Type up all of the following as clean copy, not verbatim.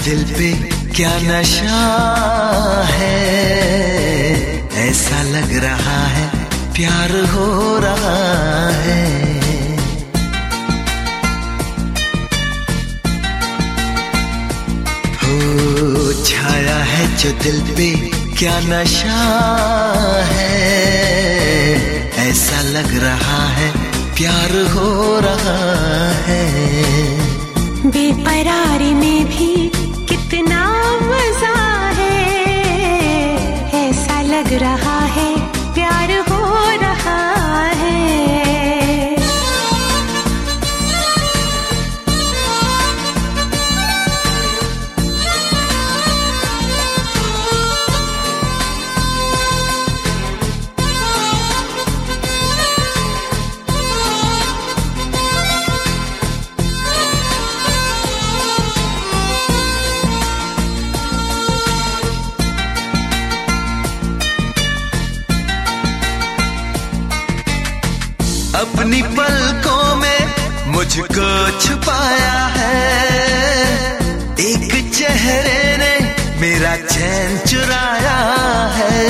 दिल पे क्या नशा है, ऐसा लग रहा है प्यार हो रहा है। हो छाया है जो दिल पे क्या नशा है, ऐसा लग रहा है प्यार हो रहा है। बेकरारी में भी कितना मजा है, ऐसा लग रहा है प्यार हो रहा है। अपनी पलकों में मुझको छुपाया है, एक चेहरे ने मेरा चैन चुराया है।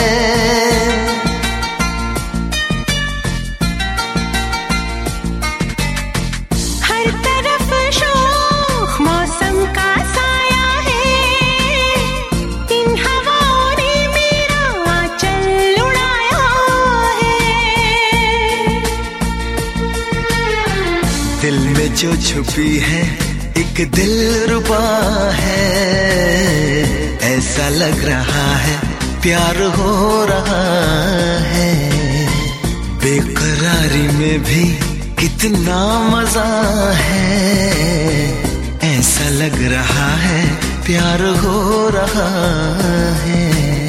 हर तरफ शोख मौसम का साया है, इन हवाओं ने मेरा आंचल उड़ाया है। दिल में जो छुपी है एक दिलरुबा है, ऐसा लग रहा है प्यार हो रहा है। बेकरारी में भी कितना मजा है, ऐसा लग रहा है प्यार हो रहा है।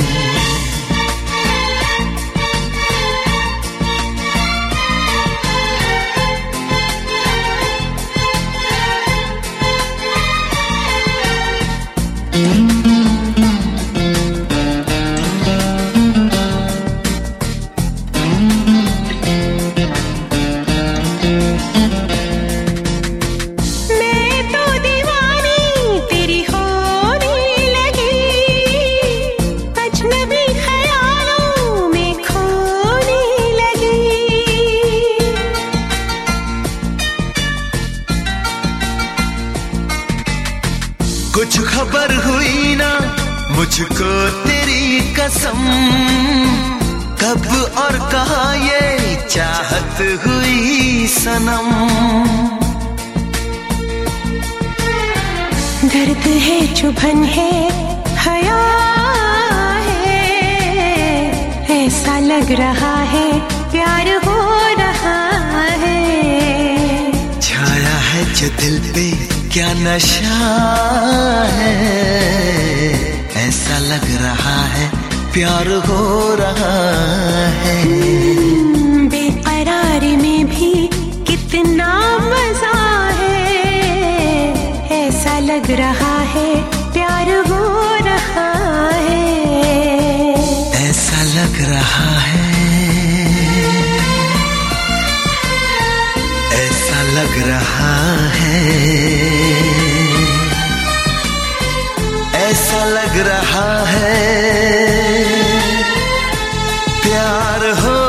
कुछ खबर हुई ना मुझको तेरी कसम, कब और कहाँ ये चाहत हुई सनम। दर्द है चुभन है हया है, ऐसा लग रहा है प्यार हो रहा है। छाया है जो दिल पे क्या नशा है, ऐसा लग रहा है प्यार हो रहा है। बेकरारी में भी कितना मजा है, ऐसा लग रहा है प्यार हो रहा है। ऐसा लग रहा है, ऐसा लग रहा है, ऐसा लग रहा है प्यार हो